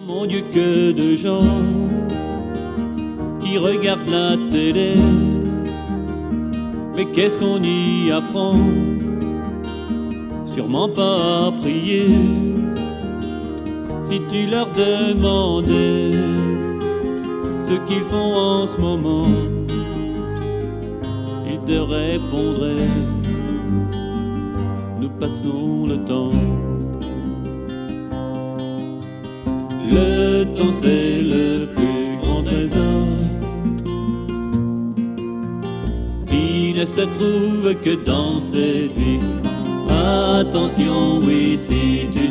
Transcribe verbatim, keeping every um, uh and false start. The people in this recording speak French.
mon Dieu, que de gens qui regardent la télé. Mais qu'est-ce qu'on y apprend? Sûrement pas à prier. Si tu leur demandais ce qu'ils font en ce moment, ils te répondraient: nous passons le temps. Le temps, c'est le plus grand trésor. Il ne se trouve que dans cette vie. Attention, oui, si tu